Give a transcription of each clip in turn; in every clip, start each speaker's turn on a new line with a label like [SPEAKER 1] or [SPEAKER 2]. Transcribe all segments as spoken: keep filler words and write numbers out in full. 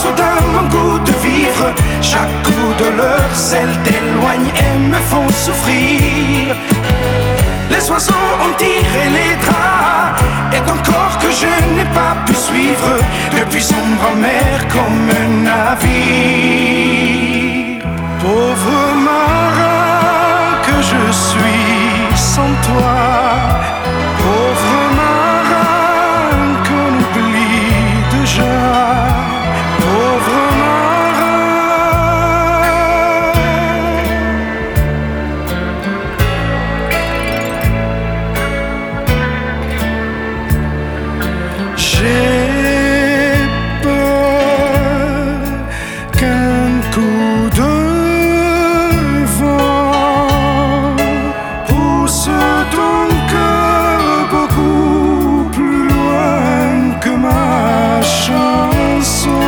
[SPEAKER 1] soudain mon goût de vivre. Chaque coup de leur sel t'éloigne et me font souffrir. Les oiseaux ont tiré les draps et ton corps que je n'ai pas pu suivre depuis sombre mer comme un navire. Pauvre marin que je suis sans toi, pauvre marin qu'on oublie déjà, pauvre j'ai peur qu'un coup de vent pousse ton cœur beaucoup plus loin que ma chanson.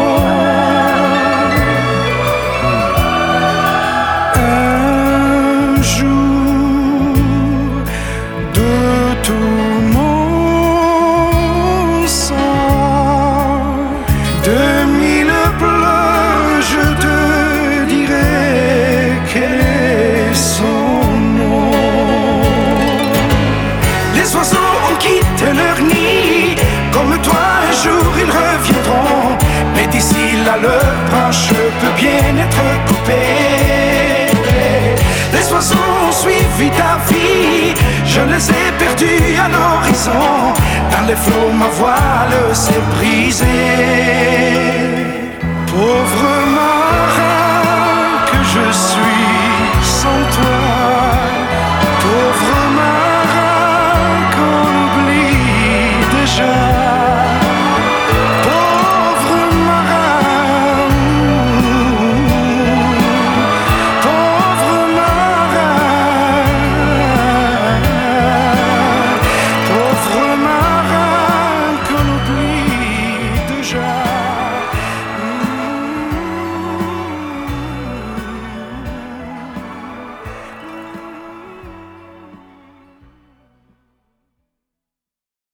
[SPEAKER 1] Un jour de tout mon sang, de mille pleurs, je te dirai quel est son nom. Les oiseaux ont quitté leur nid, comme toi un jour ils reviendront, mais d'ici là leur branche peut bien être coupée. Les oiseaux ont suivi ta vie, je les ai perdus à l'horizon. Dans les flots ma voile s'est brisée.